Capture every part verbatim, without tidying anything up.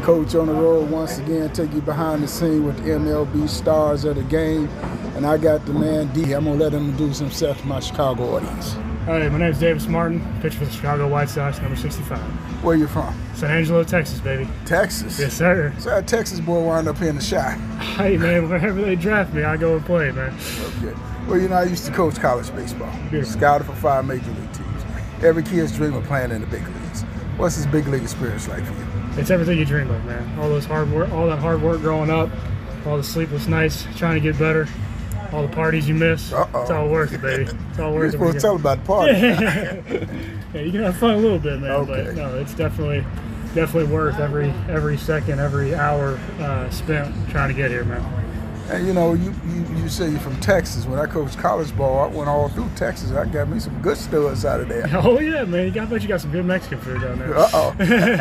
Coach on the road once again, take you behind the scene with the M L B stars of the game. And I got the man D. I'm going to let him introduce himself to my Chicago audience. Hi, my name is Davis Martin, pitcher for the Chicago White Sox, number sixty-five. Where you from? San Angelo, Texas, baby. Texas? Yes, sir. So a Texas boy wound up here in the Chi. Hey, man, wherever they draft me, I go and play, man. Okay. Well, you know, I used to coach college baseball. Beautiful. Scouted for five major league teams. Every kid's dream of playing in the big leagues. What's this big league experience like for you? It's everything you dream of, man. All those hard work, all that hard work growing up, all the sleepless nights trying to get better, all the parties you miss. Uh-oh. It's all worth it, baby. It's all worth You're it. supposed to tell about the party. Yeah, you can have fun a little bit, man. Okay. But no, it's definitely, definitely worth every every second, every hour uh, spent trying to get here, man. And you know, you, you, you say you're from Texas. When I coached college ball, I went all through Texas. I got me some good studs out of there. Oh yeah, man. You got, I bet you got some good Mexican food down there. Uh-oh.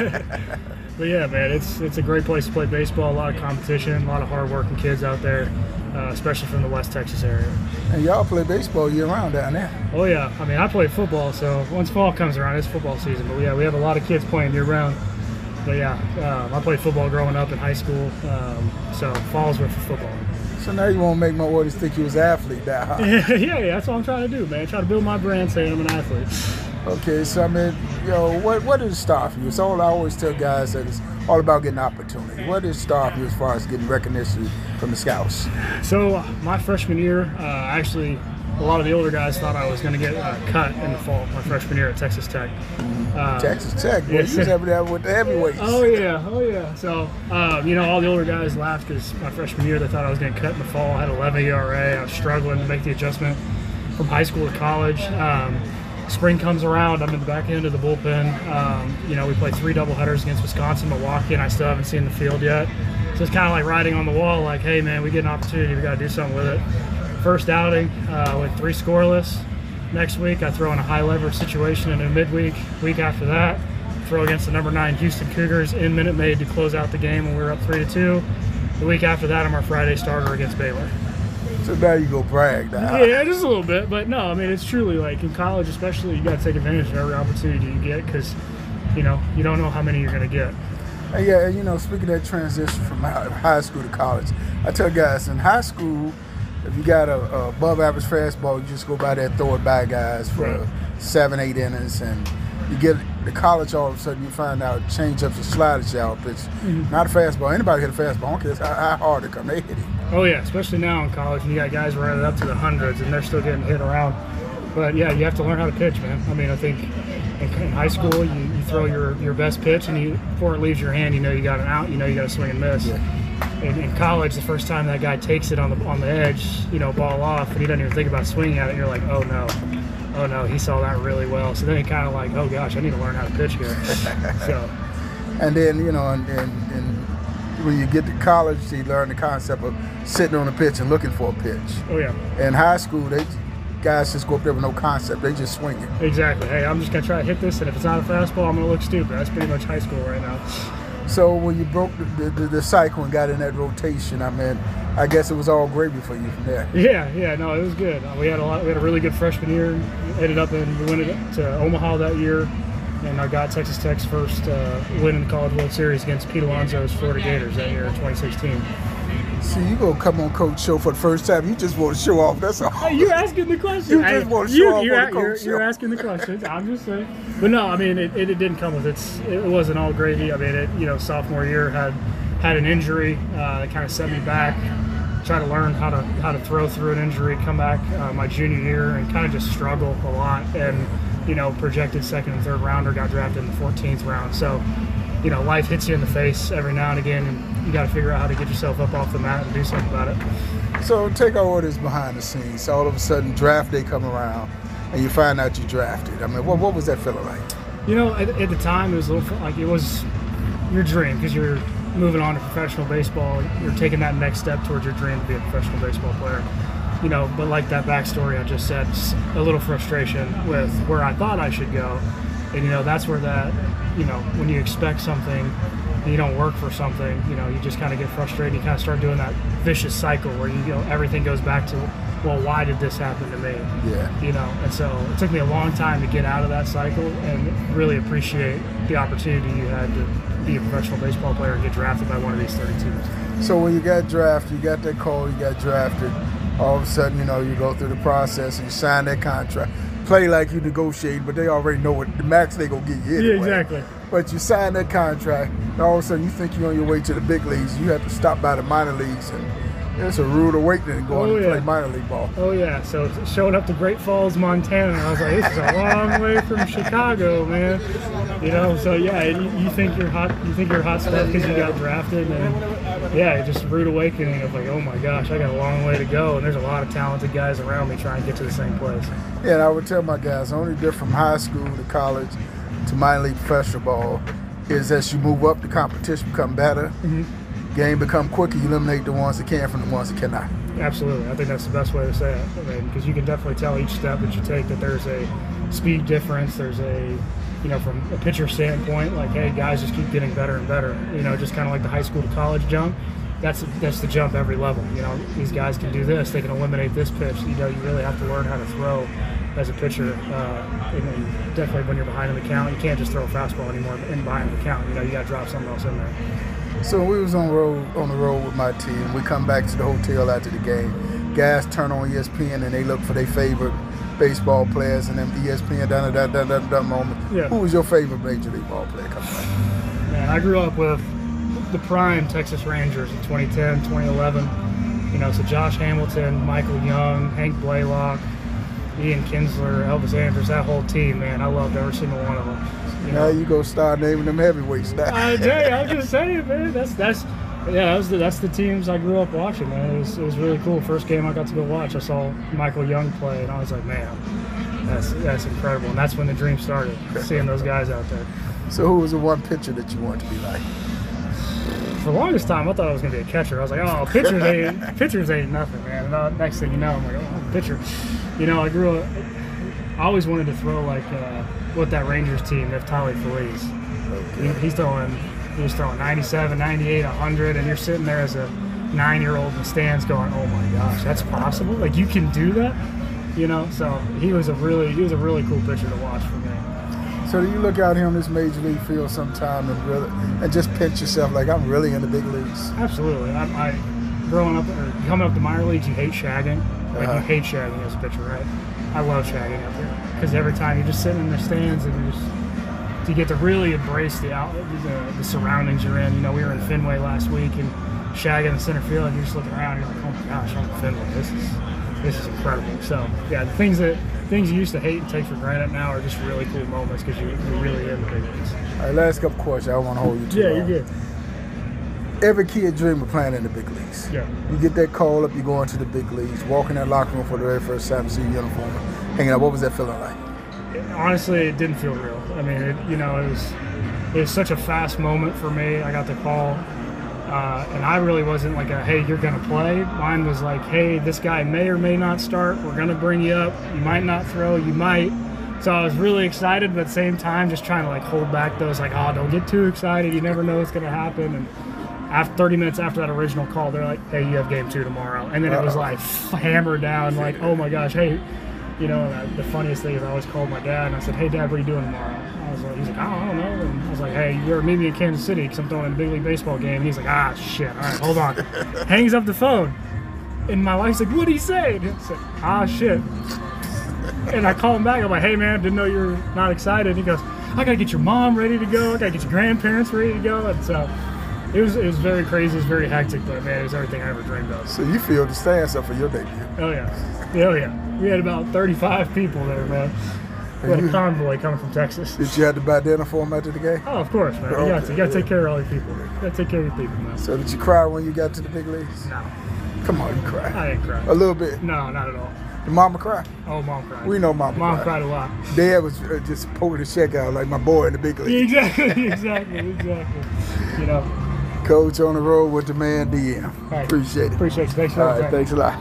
But yeah, man, it's it's a great place to play baseball. A lot of competition, a lot of hard-working kids out there, uh, especially from the West Texas area. And y'all play baseball year-round down there. Oh yeah, I mean, I play football, so once fall comes around, it's football season. But yeah, we have a lot of kids playing year-round. But yeah, um, I played football growing up in high school, um, so fall's were for football. So now you won't make my audience think you was an athlete now, huh? yeah, yeah, that's what I'm trying to do, man. Try to build my brand saying I'm an athlete. Okay, so I mean, you know, what what did it start for you? It's all I always tell guys that it's all about getting opportunity. What did it start for you as far as getting recognition from the scouts? So my freshman year, uh, actually, a lot of the older guys thought I was going to get uh, cut in the fall, my freshman year at Texas Tech. Uh, Texas Tech, boy, yes, you was over there with the heavyweights. Oh yeah, oh yeah. So, um, you know, all the older guys laughed because my freshman year they thought I was going to cut in the fall. I had eleven E R A. I was struggling to make the adjustment from high school to college. Um, spring comes around, I'm in the back end of the bullpen. Um, you know, we played three doubleheaders against Wisconsin, Milwaukee, and I still haven't seen the field yet. So it's kind of like writing on the wall, like, hey man, we get an opportunity, we got to do something with it. First outing, uh, went three scoreless. Next week, I throw in a high leverage situation in a midweek. Week after that, throw against the number nine Houston Cougars in Minute Maid to close out the game when we were up three to two. The week after that, I'm our Friday starter against Baylor. So now you go brag now. Yeah, just a little bit, but no, I mean, it's truly like in college, especially, you got to take advantage of every opportunity you get because, you know, you don't know how many you're going to get. And yeah, and you know, speaking of that transition from high school to college, I tell guys in high school, if you got a, a above average fastball, you just go by there and throw it by guys for right. seven, eight innings, and you get to college, all of a sudden you find out change-ups and sliders y'all pitch. Mm-hmm. Not a fastball. Anybody hit a fastball. I don't care how, how hard it come, they hit it. Oh yeah, especially now in college, and you got guys running up to the hundreds, and they're still getting hit around. But yeah, you have to learn how to pitch, man. I mean, I think in, in high school, you, you throw your, your best pitch, and you, before it leaves your hand, you know you got an out, you know you got to swing and miss. Yeah. In, in college, the first time that guy takes it on the on the edge, you know, ball off, and he doesn't even think about swinging at it, you're like, oh no, oh no, he saw that really well. So then he kind of like, oh gosh, I need to learn how to pitch here. So, and then you know, and, and, and when you get to college, you learn the concept of sitting on a pitch and looking for a pitch. Oh yeah. In high school, they guys just go up there with no concept; they just swing it. Exactly. Hey, I'm just gonna try to hit this, and if it's not a fastball, I'm gonna look stupid. That's pretty much high school right now. So when you broke the, the, the cycle and got in that rotation, I mean, I guess it was all gravy for you from there. Yeah, yeah, no, it was good. We had a lot. We had a really good freshman year. Ended up in we went to Omaha that year, and I got Texas Tech's first uh, win in the College World Series against Pete Alonso's Florida Gators that year in twenty sixteen. See, you gonna come on Coach Show for the first time. You just want to show off. That's all. Hey, you're asking the question. You just hey, want to show you, off you're, on the Coach you're, Show. You're asking the questions. I'm just saying. But no, I mean, it, it, it didn't come with its. It wasn't all gravy. I mean, it, you know, sophomore year had had an injury uh, that kind of set me back. Tried to learn how to how to throw through an injury. Come back uh, my junior year and kind of just struggle a lot. And you know, projected second and third rounder, got drafted in the fourteenth round. So, you know, life hits you in the face every now and again, and you got to figure out how to get yourself up off the mat and do something about it. So take our orders behind the scenes. All of a sudden, draft day come around, and you find out you drafted. I mean, what what was that feeling like? You know, at, at the time, it was a little like it was your dream because you're moving on to professional baseball. You're taking that next step towards your dream to be a professional baseball player. You know, but like that backstory I just said, a little frustration with where I thought I should go. And, you know, that's where that, you know, when you expect something and you don't work for something, you know, you just kind of get frustrated. You kind of start doing that vicious cycle where, you, you know, everything goes back to, well, why did this happen to me? Yeah. You know, and so it took me a long time to get out of that cycle and really appreciate the opportunity you had to be a professional baseball player and get drafted by one of these thirty teams. So when you got drafted, you got that call, you got drafted, all of a sudden, you know, you go through the process and you sign that contract. Play like you negotiate, but they already know what the max they gonna get you anyway. Yeah, exactly. But you sign that contract, and all of a sudden you think you're on your way to the big leagues. You have to stop by the minor leagues, and it's a rude awakening going oh, to yeah. play minor league ball. Oh yeah, so showing up to Great Falls, Montana, I was like, this is a long way from Chicago, man. You know, so yeah, you, you think you're hot, you think you're hot stuff because you got drafted, and yeah, just a rude awakening of like, oh my gosh, I got a long way to go, and there's a lot of talented guys around me trying to get to the same place. Yeah, and I would tell my guys, the only difference from high school to college to minor league professional ball is as you move up, the competition become better. Mm-hmm. Game become quicker, you eliminate the ones that can from the ones that cannot. Absolutely. I think that's the best way to say it. I mean, because you can definitely tell each step that you take that there's a speed difference. There's a, you know, from a pitcher standpoint, like, hey, guys just keep getting better and better. You know, just kind of like the high school to college jump. That's that's the jump every level. You know, these guys can do this. They can eliminate this pitch. You know, you really have to learn how to throw as a pitcher. Uh, and then definitely when you're behind in the count, you can't just throw a fastball anymore in behind the count. You know, you got to drop something else in there. So we was on road on the road with my team. We come back to the hotel after the game. Guys turn on E S P N and they look for their favorite baseball players and them E S P N done that that that that moment. Yeah. Who was your favorite major league ball player coming back? Man, I grew up with the prime Texas Rangers in twenty ten, twenty eleven. You know, so Josh Hamilton, Michael Young, Hank Blaylock, Ian Kinsler, Elvis Andrus, that whole team, man, I loved every single one of them. You now know? you go start naming them heavyweights now. I tell you, I'm just saying, man. That's that's yeah, that was the, that's the teams I grew up watching, man. It was it was really cool. First game I got to go watch, I saw Michael Young play, and I was like, man, that's that's incredible. And that's when the dream started, seeing those guys out there. So who was the one pitcher that you wanted to be like? For the longest time, I thought I was going to be a catcher. I was like, oh, pitchers ain't, pitchers ain't nothing, man. And uh, next thing you know, I'm like, oh, I'm a pitcher. You know, I grew up, I always wanted to throw like uh, what that Rangers team, Neftali Feliz. Okay. He, he's throwing, he was throwing ninety-seven, ninety-eight, one hundred, and you're sitting there as a nine-year-old in the stands going, oh my gosh, that's possible? Like, you can do that? You know, so he was a really, he was a really cool pitcher to watch for me. So do you look out here on this major league field sometime and really and just pinch yourself like I'm really in the big leagues? Absolutely. I, I growing up or coming up the minor leagues, you hate shagging. Like uh-huh. You hate shagging as a pitcher, right? I love shagging up there because every time you're just sitting in the stands and you just you get to really embrace the out the, the surroundings you're in. You know, we were in Fenway last week and shagging in center field, and you're just looking around and you're like, oh my gosh, I'm in Fenway. This is this is incredible. So yeah, the things that. Things you used to hate and take for granted now are just really cool moments because you, you're really in the big leagues. All right, last couple questions. I don't want to hold you too Yeah, long. you're good. Every kid dream of playing in the big leagues. Yeah. You get that call up, you go into the big leagues, walk in that locker room for the very first time, see your uniform, hanging out. What was that feeling like? It, honestly, it didn't feel real. I mean, it, you know, it was it was such a fast moment for me. I got the call. Uh, and I really wasn't like a, hey, you're going to play. Mine was like, hey, this guy may or may not start. We're going to bring you up. You might not throw. You might. So I was really excited, but at the same time, just trying to like hold back those like, oh, don't get too excited. You never know what's going to happen. And after thirty minutes after that original call, they're like, hey, you have game two tomorrow. And then it was like hammered down like, oh my gosh, hey. You know, and the funniest thing is I always called my dad and I said, hey, Dad, what are you doing tomorrow? I was like, he's like, oh, I don't know. And I was like, hey, you're meet me in Kansas City because I'm throwing a big league baseball game. And he's like, ah, shit. All right, hold on. Hangs up the phone. And my wife's like, what'd he say? And I said, ah, shit. And I call him back. I'm like, hey, man, didn't know you were not excited. And he goes, I got to get your mom ready to go. I got to get your grandparents ready to go. And so it was, it was very crazy. It was very hectic, but, man, it was everything I ever dreamed of. So you feel the stands up for your debut? Oh, yeah. Oh, yeah. We had about thirty-five people there, man. We had a convoy coming from Texas. Did you have to buy dinner for them after the game? Oh, of course, man. You okay, got to. You got to yeah. take care of all your people. You got to take care of your people, man. So did you cry when you got to the big leagues? No. Come on, you cried. I didn't cry. A little bit? No, not at all. Did Mama cry? Oh, Mom cried. We know Mama Mom cried. cried a lot. Dad was uh, just poking his check out like my boy in the big league. Exactly, exactly, exactly. You know. Coach on the road with the man D M. Right. Appreciate it. Appreciate you. Thanks for All having right, me. thanks a lot.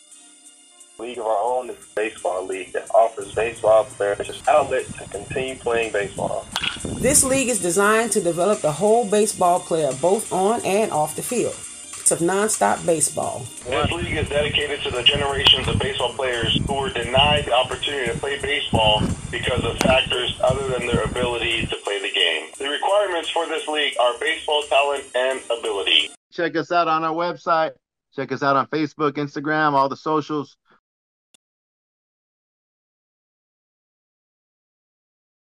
League of our own is a baseball league that offers baseball players an outlet to continue playing baseball. This league is designed to develop the whole baseball player both on and off the field. It's of nonstop baseball. This league is dedicated to the generations of baseball players who were denied the opportunity to play baseball because of factors other than their ability to play the game. game. The requirements for this league are baseball talent and ability. Check us out on our website. Check us out on Facebook, Instagram, all the socials.